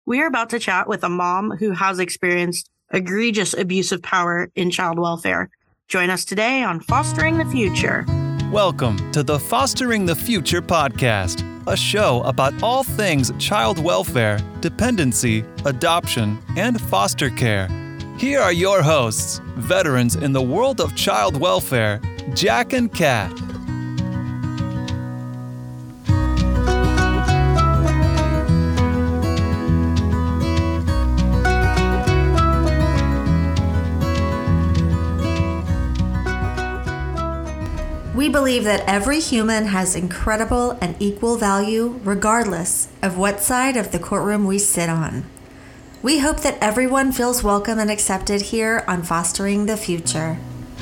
We are about to chat with a mom who has experienced egregious abuse of power in child welfare. Join us today on Fostering the Future. Welcome to the Fostering the Future podcast, a show about all things child welfare, dependency, adoption, and foster care. Here are your hosts, veterans in the world of child welfare, Jack and Kat. We believe that every human has incredible and equal value regardless of what side of the courtroom we sit on. We hope that everyone feels welcome and accepted here on Fostering the Future.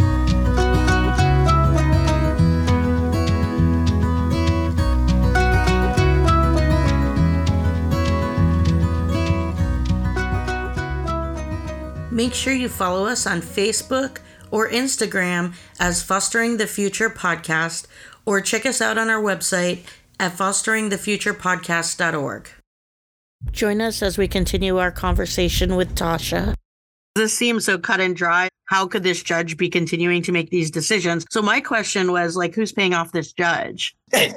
Make sure you follow us on Facebook or Instagram as Fostering the Future Podcast, or check us out on our website at fosteringthefuturepodcast.org. Join us as we continue our conversation with Tasha. This seems so cut and dry. How could this judge be continuing to make these decisions? So my question was, who's paying off this judge?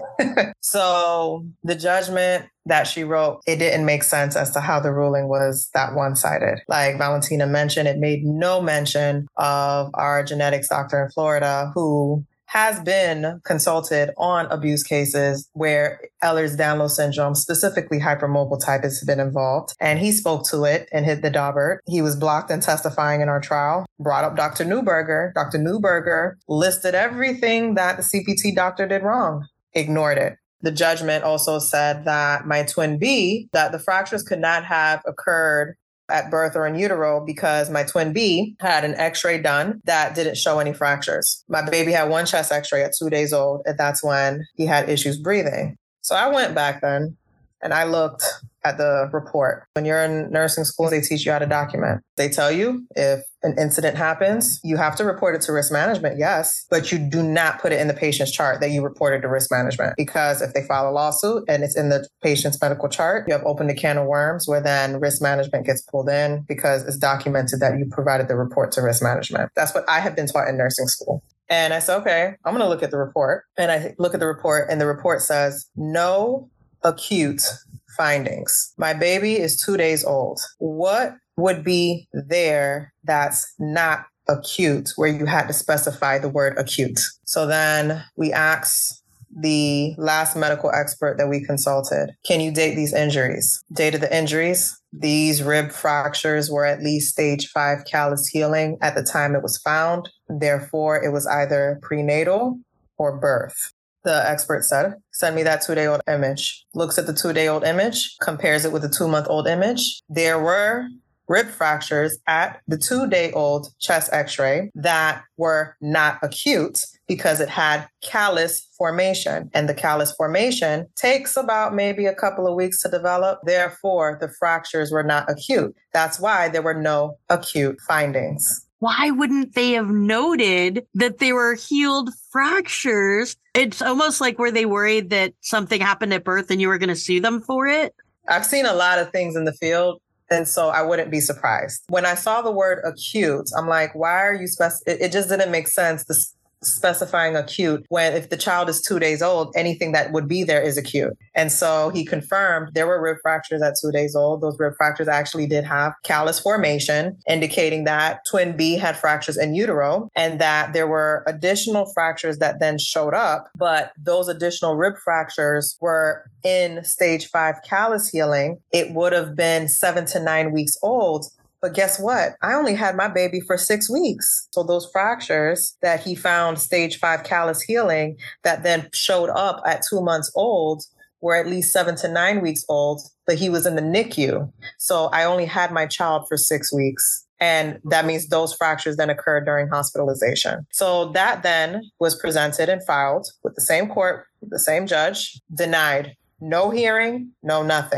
So the judgment that she wrote, it didn't make sense as to how the ruling was that one-sided. Like Valentina mentioned, it made no mention of our genetics doctor in Florida who has been consulted on abuse cases where Ehlers-Danlos syndrome, specifically hypermobile type, has been involved. And he spoke to it and hit the Daubert. He was blocked and testifying in our trial, brought up Dr. Newberger. Dr. Newberger listed everything that the CPT doctor did wrong, ignored it. The judgment also said that my twin B, that the fractures could not have occurred at birth or in utero because my twin B had an x-ray done that didn't show any fractures. My baby had one chest x-ray at 2 days old, and that's when he had issues breathing. So I went back then and I looked at the report. When you're in nursing school, they teach you how to document. They tell you if an incident happens, you have to report it to risk management, yes, but you do not put it in the patient's chart that you reported to risk management, because if they file a lawsuit and it's in the patient's medical chart, you have opened a can of worms where then risk management gets pulled in because it's documented that you provided the report to risk management. That's what I had been taught in nursing school. And I said, okay, I'm going to look at the report. And I look at the report and the report says no acute findings. My baby is 2 days old. What would be there that's not acute, where you had to specify the word acute? So then we asked the last medical expert that we consulted, can you date these injuries? Dated the injuries. These rib fractures were at least stage 5 callus healing at the time it was found. Therefore, it was either prenatal or birth. The expert said, send me that 2-day-old image. Looks at the 2-day-old image, compares it with the 2-month-old image. There were rib fractures at the 2-day-old chest x-ray that were not acute because it had callus formation. And the callus formation takes about maybe a couple of weeks to develop. Therefore, the fractures were not acute. That's why there were no acute findings. Why wouldn't they have noted that they were healed fractures? It's almost like, were they worried that something happened at birth and you were going to sue them for it? I've seen a lot of things in the field, and so I wouldn't be surprised. When I saw the word acute, I'm like, why are you it just didn't make sense specifying acute when if the child is 2 days old, anything that would be there is acute. And so he confirmed there were rib fractures at 2 days old. Those rib fractures actually did have callus formation, indicating that twin B had fractures in utero, and that there were additional fractures that then showed up. But those additional rib fractures were in stage 5 callus healing. It would have been 7 to 9 weeks old. But guess what? I only had my baby for 6 weeks. So those fractures that he found stage 5 callus healing that then showed up at 2 months old were at least 7 to 9 weeks old, but he was in the NICU. So I only had my child for 6 weeks. And that means those fractures then occurred during hospitalization. So that then was presented and filed with the same court, with the same judge, denied. No hearing, no nothing.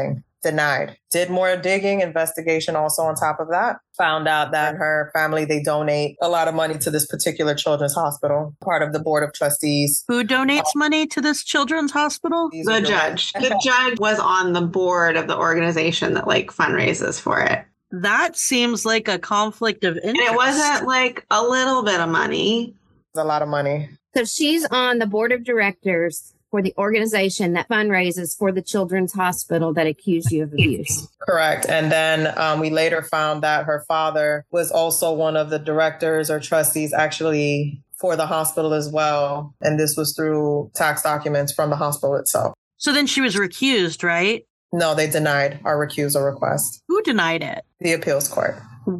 denied. Did more digging, investigation also on top of that. Found out that her family, they donate a lot of money to this particular children's hospital, part of the board of trustees. Who donates money to this children's hospital? The judge. The judge was on the board of the organization that like fundraises for it. That seems like a conflict of interest. And it wasn't like a little bit of money. It's a lot of money. So she's on the board of directors for the organization that fundraises for the children's hospital that accused you of abuse. Correct. And then we later found that her father was also one of the directors or trustees actually for the hospital as well. And this was through tax documents from the hospital itself. So then she was recused, right? No, they denied our recusal request. Who denied it? The appeals court.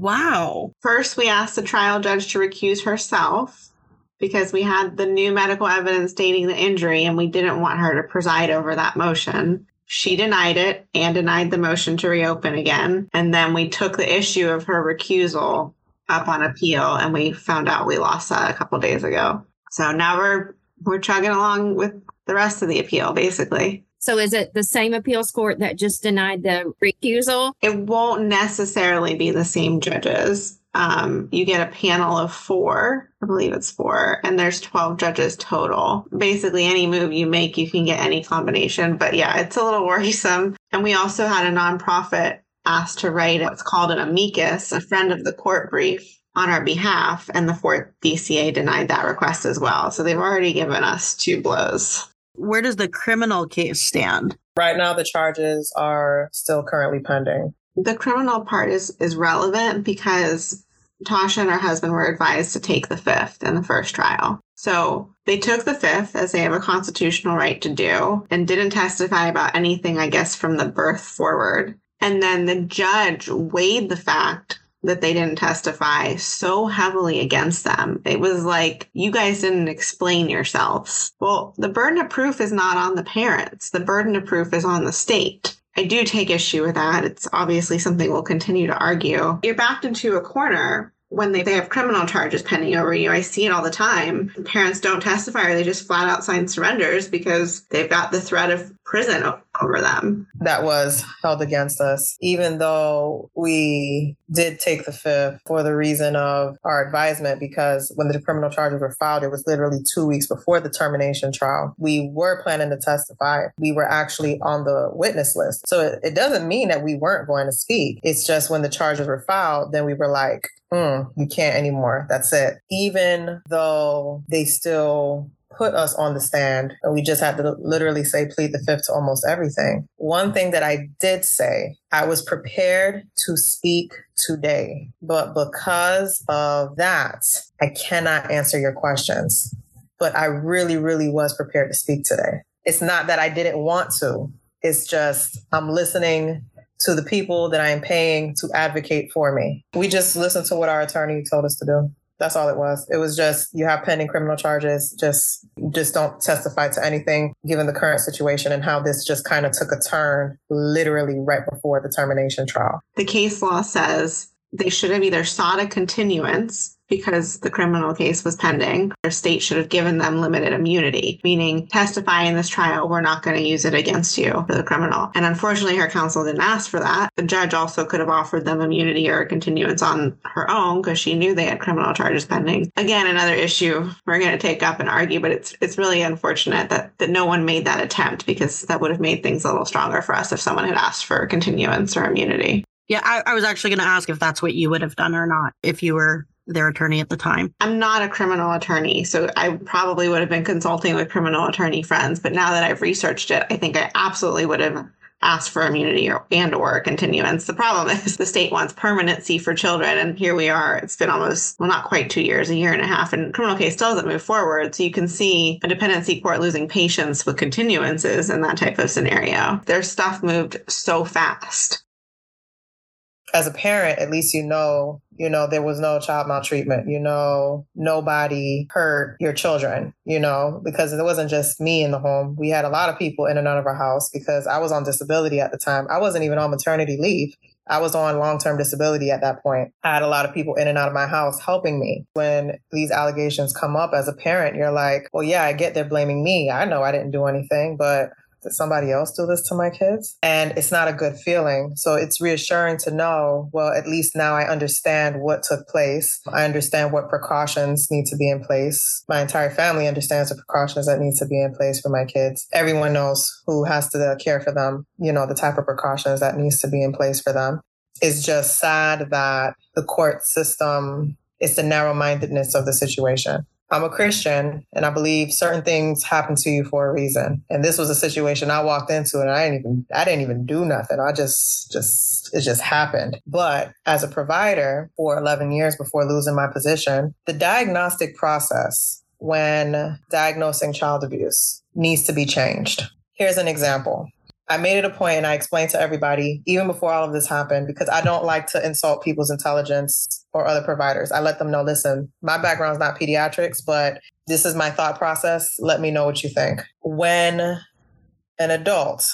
Wow. First, we asked the trial judge to recuse herself because we had the new medical evidence stating the injury and we didn't want her to preside over that motion. She denied it and denied the motion to reopen again. And then we took the issue of her recusal up on appeal and we found out we lost that a couple days ago. So now we're chugging along with the rest of the appeal, basically. So is it the same appeals court that just denied the recusal? It won't necessarily be the same judges. You get a panel of 4, I believe it's 4, and there's 12 judges total. Basically, any move you make, you can get any combination. But yeah, it's a little worrisome. And we also had a nonprofit asked to write what's called an amicus, a friend of the court brief, on our behalf. And the 4th DCA denied that request as well. So they've already given us 2 blows. Where does the criminal case stand? Right now, the charges are still currently pending. The criminal part is relevant because Tasha and her husband were advised to take the 5th in the first trial. So they took the 5th, as they have a constitutional right to do, and didn't testify about anything, I guess, from the birth forward. And then the judge weighed the fact that they didn't testify so heavily against them. It was like, you guys didn't explain yourselves. Well, the burden of proof is not on the parents. The burden of proof is on the state. I do take issue with that. It's obviously something we'll continue to argue. You're backed into a corner when they have criminal charges pending over you. I see it all the time. Parents don't testify or they just flat out sign surrenders because they've got the threat of prison over them. That was held against us, even though we did take the 5th for the reason of our advisement, because when the criminal charges were filed, it was literally 2 weeks before the termination trial. We were planning to testify. We were actually on the witness list. So it doesn't mean that we weren't going to speak. It's just when the charges were filed, then we were like, you can't anymore. That's it. Even though they still put us on the stand and we just had to literally say plead the 5th to almost everything. One thing that I did say, I was prepared to speak today, but because of that, I cannot answer your questions. But I really, really was prepared to speak today. It's not that I didn't want to. It's just I'm listening to the people that I am paying to advocate for me. We just listened to what our attorney told us to do. That's all it was. It was just, you have pending criminal charges. Just don't testify to anything given the current situation and how this just kind of took a turn literally right before the termination trial. The case law says they should have either sought a continuance because the criminal case was pending. Their state should have given them limited immunity, meaning testify in this trial, we're not going to use it against you for the criminal. And unfortunately, her counsel didn't ask for that. The judge also could have offered them immunity or a continuance on her own because she knew they had criminal charges pending. Again, another issue we're going to take up and argue, but it's really unfortunate that no one made that attempt because that would have made things a little stronger for us if someone had asked for a continuance or immunity. Yeah, I was actually going to ask if that's what you would have done or not if you were their attorney at the time. I'm not a criminal attorney, so I probably would have been consulting with criminal attorney friends. But now that I've researched it, I think I absolutely would have asked for immunity or a continuance. The problem is the state wants permanency for children. And here we are. It's been almost, well, not quite 2 years, a year and a half. And criminal case still doesn't move forward. So you can see a dependency court losing patience with continuances in that type of scenario. Their stuff moved so fast. As a parent, at least you know, there was no child maltreatment, nobody hurt your children, because it wasn't just me in the home. We had a lot of people in and out of our house because I was on disability at the time. I wasn't even on maternity leave. I was on long-term disability at that point. I had a lot of people in and out of my house helping me. When these allegations come up as a parent, you're like, well, yeah, I get they're blaming me. I know I didn't do anything, but did somebody else do this to my kids? And it's not a good feeling. So it's reassuring to know, well, at least now I understand what took place. I understand what precautions need to be in place. My entire family understands the precautions that need to be in place for my kids. Everyone knows who has to care for them, the type of precautions that needs to be in place for them. It's just sad that the court system is the narrow-mindedness of the situation. I'm a Christian, and I believe certain things happen to you for a reason. And this was a situation I walked into, and I didn't even do nothing. It just happened. But as a provider for 11 years before losing my position, the diagnostic process when diagnosing child abuse needs to be changed. Here's an example. I made it a point, and I explained to everybody, even before all of this happened, because I don't like to insult people's intelligence or other providers. I let them know, listen, my background's not pediatrics, but this is my thought process. Let me know what you think. When an adult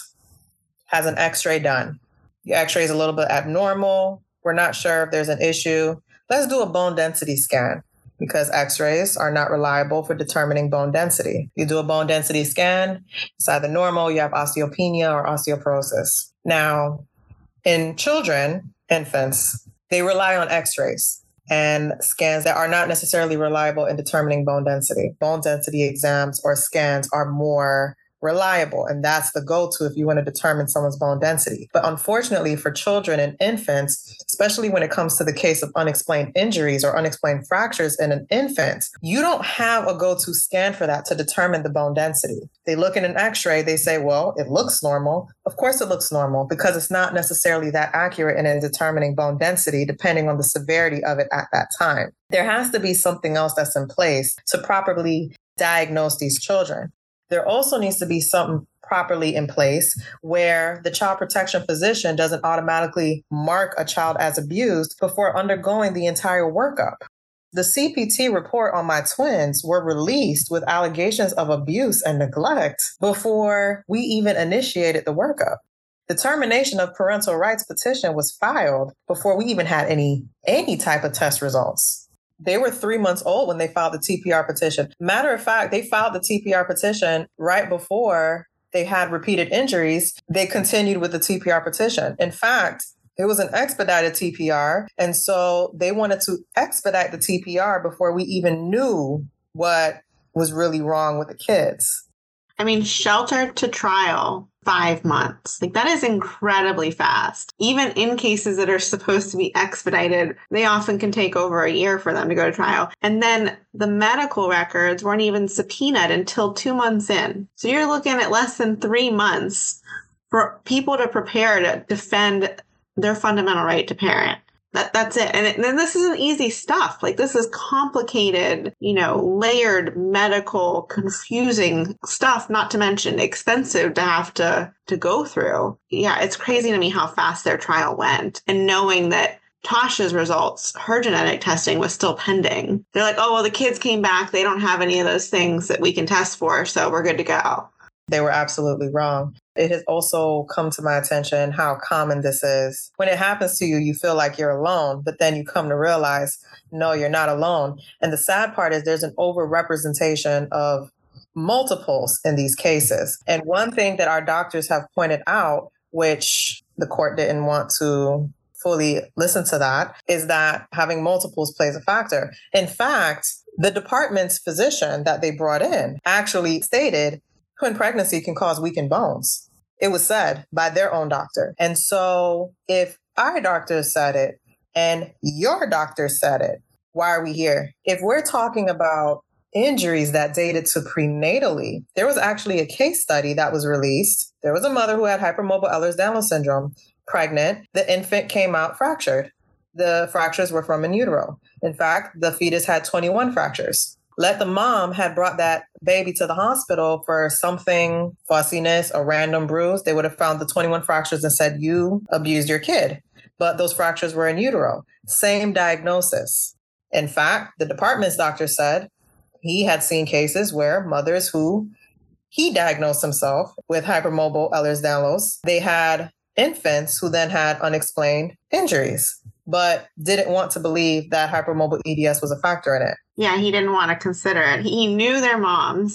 has an x-ray done, your x-ray is a little bit abnormal, we're not sure if there's an issue, let's do a bone density scan, because x-rays are not reliable for determining bone density. You do a bone density scan, it's either normal, you have osteopenia or osteoporosis. Now, in children, infants, they rely on x-rays and scans that are not necessarily reliable in determining bone density. Bone density exams or scans are more reliable, and that's the go-to if you want to determine someone's bone density. But unfortunately for children and infants, especially when it comes to the case of unexplained injuries or unexplained fractures in an infant, you don't have a go-to scan for that to determine the bone density. They look at an x-ray, they say, well, it looks normal. Of course it looks normal, because it's not necessarily that accurate in determining bone density depending on the severity of it at that time. There has to be something else that's in place to properly diagnose these children. There also needs to be something properly in place where the child protection physician doesn't automatically mark a child as abused before undergoing the entire workup. The CPT report on my twins were released with allegations of abuse and neglect before we even initiated the workup. The termination of parental rights petition was filed before we even had any type of test results. They were 3 months old when they filed the TPR petition. Matter of fact, they filed the TPR petition right before they had repeated injuries. They continued with the TPR petition. In fact, it was an expedited TPR. And so they wanted to expedite the TPR before we even knew what was really wrong with the kids. I mean, shelter to trial, 5 months. Like, that is incredibly fast. Even in cases that are supposed to be expedited, they often can take over a year for them to go to trial. And then the medical records weren't even subpoenaed until 2 months in. So you're looking at less than 3 months for people to prepare to defend their fundamental right to parent. That's it. And then this isn't easy stuff. Like, this is complicated, layered medical, confusing stuff, not to mention expensive to have to go through. Yeah, it's crazy to me how fast their trial went. And knowing that Tasha's results, her genetic testing was still pending. They're like, oh, well, the kids came back. They don't have any of those things that we can test for, so we're good to go. They were absolutely wrong. It has also come to my attention how common this is. When it happens to you, you feel like you're alone, but then you come to realize, no, you're not alone. And the sad part is there's an overrepresentation of multiples in these cases. And one thing that our doctors have pointed out, which the court didn't want to fully listen to that, is that having multiples plays a factor. In fact, the department's physician that they brought in actually stated twin pregnancy can cause weakened bones. It was said by their own doctor. And so if our doctor said it and your doctor said it, why are we here? If we're talking about injuries that dated to prenatally, there was actually a case study that was released. There was a mother who had hypermobile Ehlers-Danlos syndrome, pregnant. The infant came out fractured. The fractures were from in utero. In fact, the fetus had 21 fractures. Let the mom had brought that baby to the hospital for something, fussiness, a random bruise, they would have found the 21 fractures and said, you abused your kid. But those fractures were in utero. Same diagnosis. In fact, the department's doctor said he had seen cases where mothers who he diagnosed himself with hypermobile Ehlers-Danlos, they had infants who then had unexplained injuries, but didn't want to believe that hypermobile EDS was a factor in it. Yeah, he didn't want to consider it. He knew their moms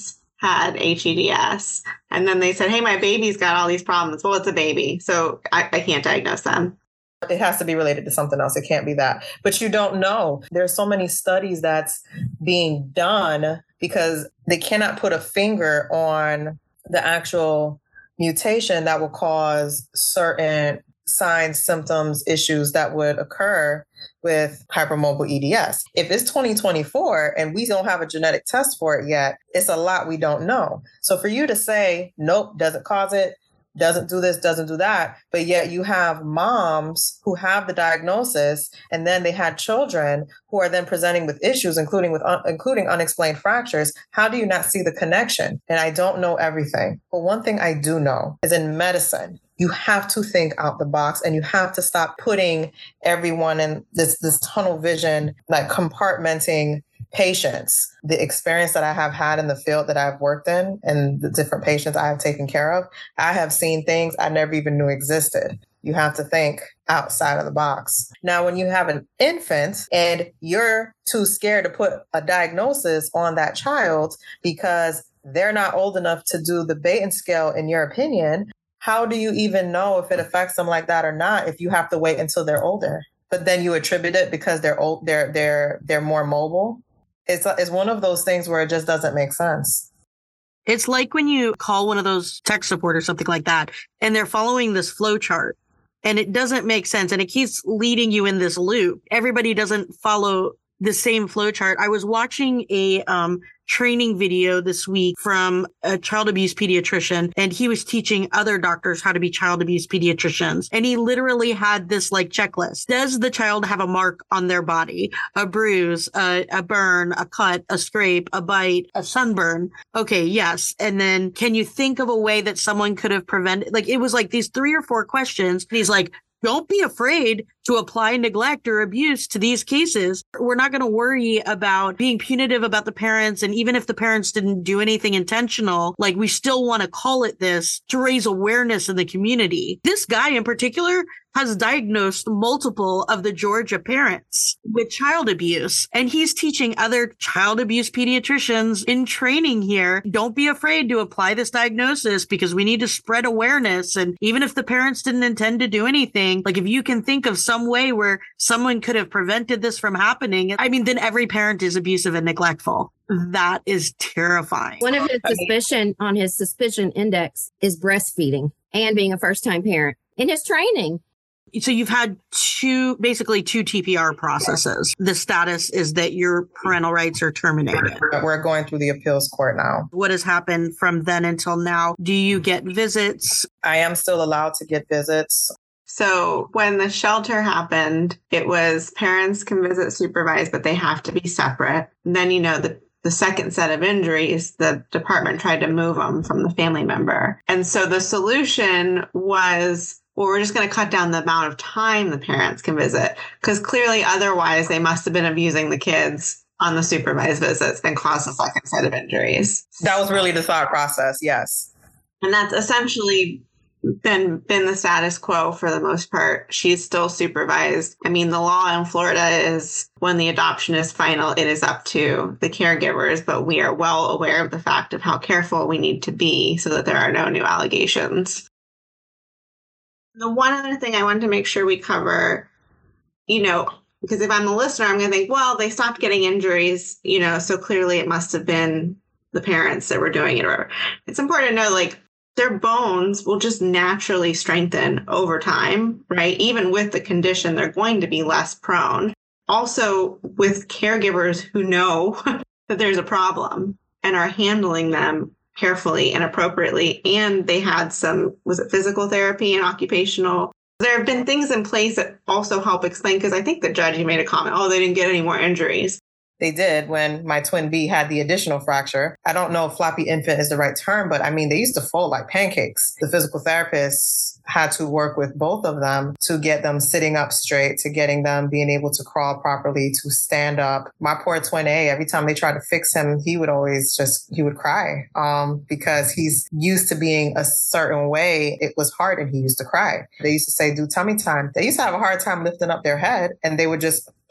had HEDS. And then they said, hey, my baby's got all these problems. Well, it's a baby, so I can't diagnose them. It has to be related to something else. It can't be that. But you don't know. There's so many studies that's being done because they cannot put a finger on the actual mutation that will cause certain signs, symptoms, issues that would occur with hypermobile EDS. If it's 2024 and we don't have a genetic test for it yet, it's a lot we don't know. So for you to say, nope, doesn't cause it, doesn't do this, doesn't do that, but yet you have moms who have the diagnosis and then they had children who are then presenting with issues, including unexplained fractures. How do you not see the connection? And I don't know everything. But one thing I do know is in medicine, you have to think out the box and you have to stop putting everyone in this tunnel vision, like compartmenting patients. The experience that I have had in the field that I've worked in and the different patients I have taken care of, I have seen things I never even knew existed. You have to think outside of the box. Now, when you have an infant and you're too scared to put a diagnosis on that child because they're not old enough to do the Batten scale, in your opinion, how do you even know if it affects them like that or not if you have to wait until they're older? But then you attribute it because they're old, they're more mobile. It's one of those things where it just doesn't make sense. It's like when you call one of those tech support or something like that, and they're following this flow chart, and it doesn't make sense, and it keeps leading you in this loop. Everybody doesn't follow the same flow chart. I was watching a training video this week from a child abuse pediatrician, and he was teaching other doctors how to be child abuse pediatricians. And he literally had this like checklist. Does the child have a mark on their body? A bruise, a burn, a cut, a scrape, a bite, a sunburn? Okay, yes. And then can you think of a way that someone could have prevented? Like, it was like these 3 or 4 questions. And he's like, don't be afraid to apply neglect or abuse to these cases. We're not going to worry about being punitive about the parents. And even if the parents didn't do anything intentional, like, we still want to call it this to raise awareness in the community. This guy in particular has diagnosed multiple of the Georgia parents with child abuse. And he's teaching other child abuse pediatricians in training here, don't be afraid to apply this diagnosis because we need to spread awareness. And even if the parents didn't intend to do anything, like, if you can think of some way where someone could have prevented this from happening, I mean, then every parent is abusive and neglectful. That is terrifying. One of his suspicion on his suspicion index is breastfeeding and being a first-time parent in his training. So you've had basically two TPR processes. The status is that your parental rights are terminated. We're going through the appeals court now. What has happened from then until now? Do you get visits? I am still allowed to get visits. So when the shelter happened, it was parents can visit supervised, but they have to be separate. And then, the second set of injuries, the department tried to move them from the family member. And so the solution was, well, we're just going to cut down the amount of time the parents can visit, because clearly otherwise they must have been abusing the kids on the supervised visits and caused the second set of injuries. That was really the thought process, yes. And that's essentially been the status quo for the most part. She's still supervised. I mean, the law in Florida is when the adoption is final, it is up to the caregivers, but we are well aware of the fact of how careful we need to be so that there are no new allegations. The one other thing I wanted to make sure we cover, because if I'm the listener, I'm going to think, well, they stopped getting injuries, so clearly it must have been the parents that were doing it or whatever. It's important to know, their bones will just naturally strengthen over time, right? Even with the condition, they're going to be less prone. Also, with caregivers who know that there's a problem and are handling them carefully and appropriately. And they had some, was it physical therapy and occupational? There have been things in place that also help explain, because I think the judge, he made a comment, they didn't get any more injuries. They did when my twin B had the additional fracture. I don't know if floppy infant is the right term, but I mean, they used to fold like pancakes. The physical therapists had to work with both of them to get them sitting up straight, to getting them being able to crawl properly, to stand up. My poor twin A, every time they tried to fix him, he would cry because he's used to being a certain way. It was hard and he used to cry. They used to say, do tummy time. They used to have a hard time lifting up their head, and they would just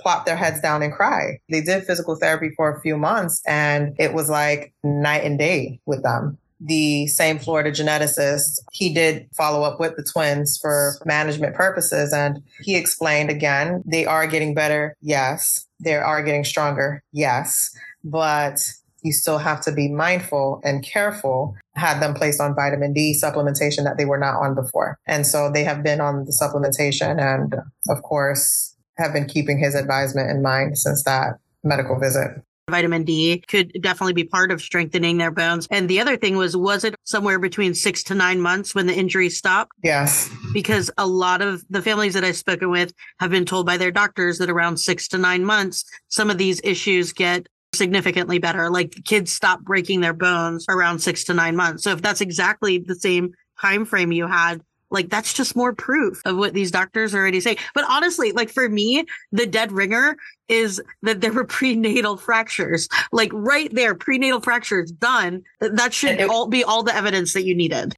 plop their heads down and cry. They did physical therapy for a few months and it was like night and day with them. The same Florida geneticist, he did follow up with the twins for management purposes. And he explained again, they are getting better. Yes. They are getting stronger. Yes. But you still have to be mindful and careful. Had them placed on vitamin D supplementation that they were not on before. And so they have been on the supplementation and, of course, have been keeping his advisement in mind since that medical visit. Vitamin D could definitely be part of strengthening their bones. And the other thing was it somewhere between 6 to 9 months when the injury stopped? Yes. Because a lot of the families that I've spoken with have been told by their doctors that around 6 to 9 months, some of these issues get significantly better. Like kids stop breaking their bones around 6 to 9 months. So if that's exactly the same time frame you had, like that's just more proof of what these doctors are already saying. But honestly, like for me, the dead ringer is that there were prenatal fractures. Like right there, prenatal fractures done. That should be all the evidence that you needed.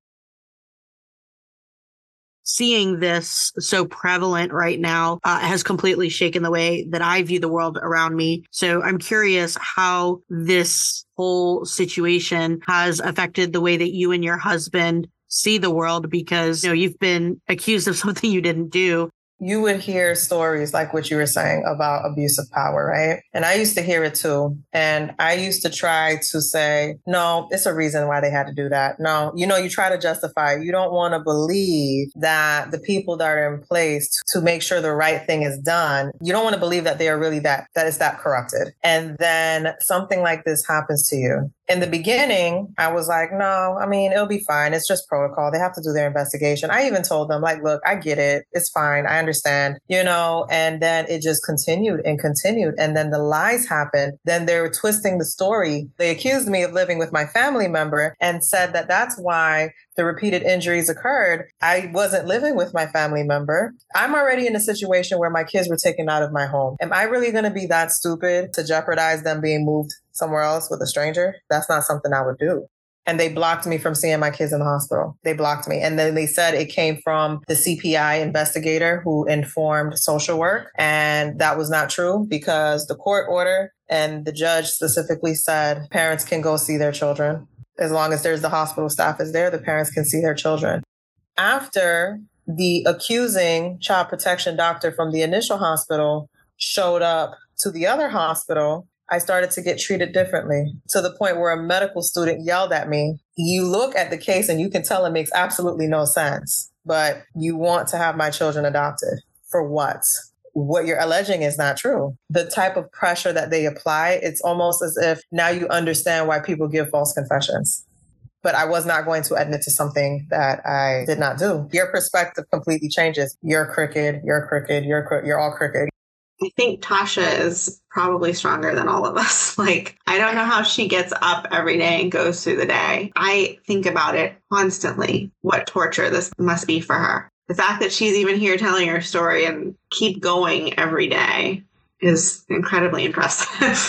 Seeing this so prevalent right now has completely shaken the way that I view the world around me. So I'm curious how this whole situation has affected the way that you and your husband see the world, because you've been accused of something you didn't do. You would hear stories like what you were saying about abuse of power, right? And I used to hear it too. And I used to try to say, no, it's a reason why they had to do that. No, you try to justify. You don't want to believe that the people that are in place to make sure the right thing is done, you don't want to believe that they are really that is that corrupted. And then something like this happens to you. In the beginning, I was like, no, I mean, it'll be fine. It's just protocol. They have to do their investigation. I even told them, like, look, I get it. It's fine. I understand, and then it just continued and continued. And then the lies happened. Then they were twisting the story. They accused me of living with my family member and said that that's why the repeated injuries occurred. I wasn't living with my family member. I'm already in a situation where my kids were taken out of my home. Am I really going to be that stupid to jeopardize them being moved somewhere else with a stranger? That's not something I would do. And they blocked me from seeing my kids in the hospital. They blocked me. And then they said it came from the CPI investigator who informed social work. And that was not true because the court order and the judge specifically said parents can go see their children. As long as there's the hospital staff is there, the parents can see their children. After the accusing child protection doctor from the initial hospital showed up to the other hospital, I started to get treated differently to the point where a medical student yelled at me. You look at the case and you can tell it makes absolutely no sense, but you want to have my children adopted. For what? What you're alleging is not true. The type of pressure that they apply, it's almost as if now you understand why people give false confessions. But I was not going to admit to something that I did not do. Your perspective completely changes. You're crooked, you're all crooked. I think Tasha is probably stronger than all of us. Like, I don't know how she gets up every day and goes through the day. I think about it constantly, what torture this must be for her. The fact that she's even here telling her story and keep going every day is incredibly impressive.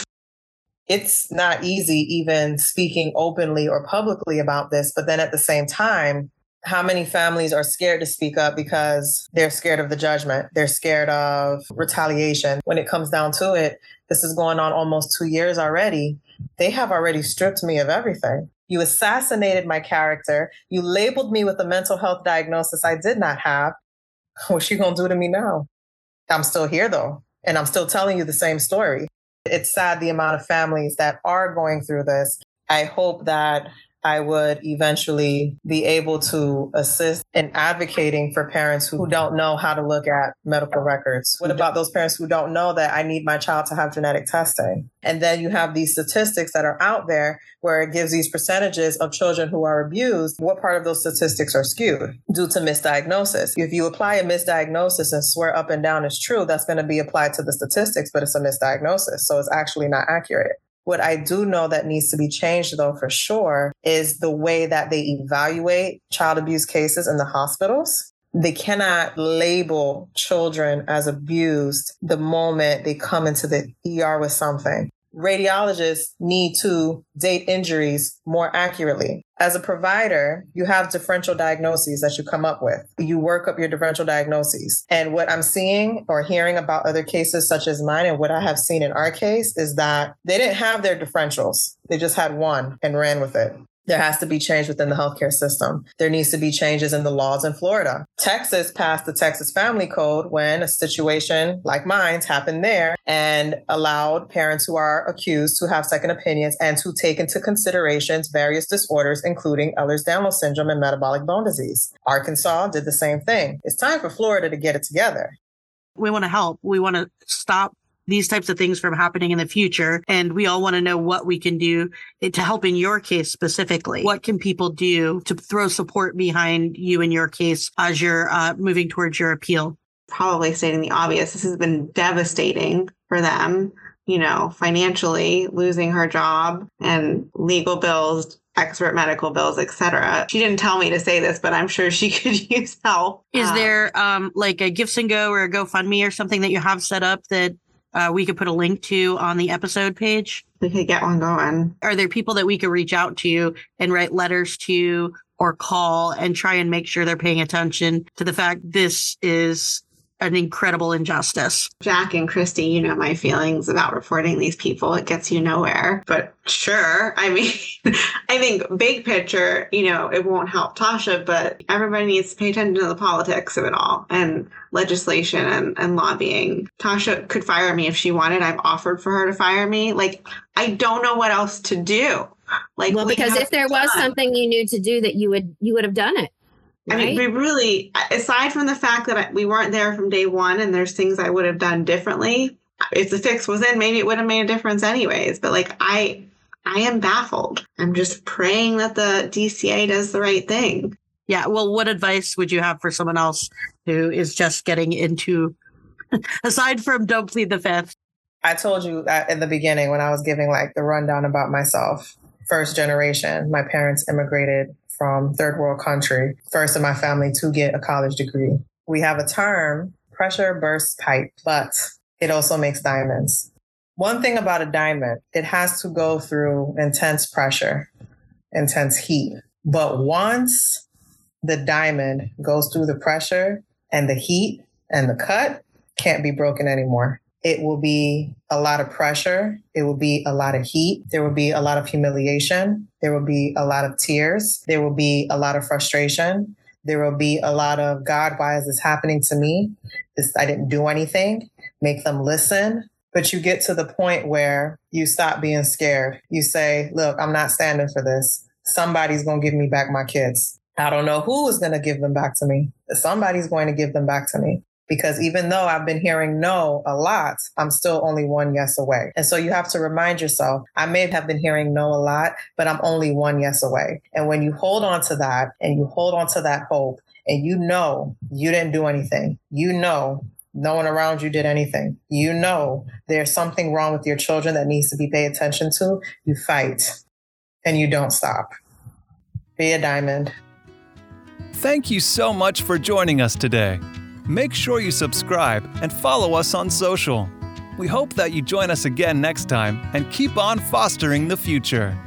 It's not easy even speaking openly or publicly about this, but then at the same time, how many families are scared to speak up because they're scared of the judgment? They're scared of retaliation. When it comes down to it, this is going on almost 2 years already. They have already stripped me of everything. You assassinated my character. You labeled me with a mental health diagnosis I did not have. What's she going to do to me now? I'm still here, though, and I'm still telling you the same story. It's sad the amount of families that are going through this. I hope that I would eventually be able to assist in advocating for parents who don't know how to look at medical records. What about those parents who don't know that I need my child to have genetic testing? And then you have these statistics that are out there where it gives these percentages of children who are abused. What part of those statistics are skewed due to misdiagnosis? If you apply a misdiagnosis and swear up and down it's true, that's going to be applied to the statistics, but it's a misdiagnosis. So it's actually not accurate. What I do know that needs to be changed, though, for sure, is the way that they evaluate child abuse cases in the hospitals. They cannot label children as abused the moment they come into the ER with something. radiologists need to date injuries more accurately. As a provider, you have differential diagnoses that you come up with. You work up your differential diagnoses. And what I'm seeing or hearing about other cases such as mine and what I have seen in our case is that they didn't have their differentials. They just had one and ran with it. There has to be change within the healthcare system. There needs to be changes in the laws in Florida. Texas passed the Texas Family Code when a situation like mine's happened there and allowed parents who are accused to have second opinions and to take into consideration various disorders, including Ehlers-Danlos syndrome and metabolic bone disease. Arkansas did the same thing. It's time for Florida to get it together. We want to help. We want to stop these types of things from happening in the future. And we all want to know what we can do to help in your case specifically. What can people do to throw support behind you in your case as you're moving towards your appeal? Probably stating the obvious. This has been devastating for them, financially, losing her job and legal bills, expert medical bills, etc. She didn't tell me to say this, but I'm sure she could use help. Is there like a Gifts and Go or a GoFundMe or something that you have set up that we could put a link to on the episode page? We could get one going. Are there people that we could reach out to and write letters to or call and try and make sure they're paying attention to the fact this is an incredible injustice? Jack and Christy, you know my feelings about reporting these people. It gets you nowhere. But sure, I mean, I think big picture, it won't help Tasha, but everybody needs to pay attention to the politics of it all and legislation and lobbying. Tasha could fire me if she wanted. I've offered for her to fire me. I don't know what else to do. Because if there was something you knew to do, that you would have done it. Right? I mean, we really, aside from the fact that we weren't there from day one and there's things I would have done differently, if the fix was in, maybe it would have made a difference anyways. But I am baffled. I'm just praying that the DCA does the right thing. Yeah. Well, what advice would you have for someone else who is just getting into, aside from don't plead the fifth? I told you that in the beginning when I was giving the rundown about myself. First generation, my parents immigrated from third world country, first in my family to get a college degree. We have a term, pressure bursts pipe, but it also makes diamonds. One thing about a diamond, it has to go through intense pressure, intense heat. But once the diamond goes through the pressure and the heat and the cut, can't be broken anymore. It will be a lot of pressure. It will be a lot of heat. There will be a lot of humiliation. There will be a lot of tears. There will be a lot of frustration. There will be a lot of, God, why is this happening to me? I didn't do anything. Make them listen. But you get to the point where you stop being scared. You say, look, I'm not standing for this. Somebody's going to give me back my kids. I don't know who is going to give them back to me. Somebody's going to give them back to me. Because even though I've been hearing no a lot, I'm still only one yes away. And so you have to remind yourself, I may have been hearing no a lot, but I'm only one yes away. And when you hold on to that and you hold on to that hope and you didn't do anything, no one around you did anything, there's something wrong with your children that needs to be paid attention to, you fight and you don't stop. Be a diamond. Thank you so much for joining us today. Make sure you subscribe and follow us on social. We hope that you join us again next time and keep on fostering the future.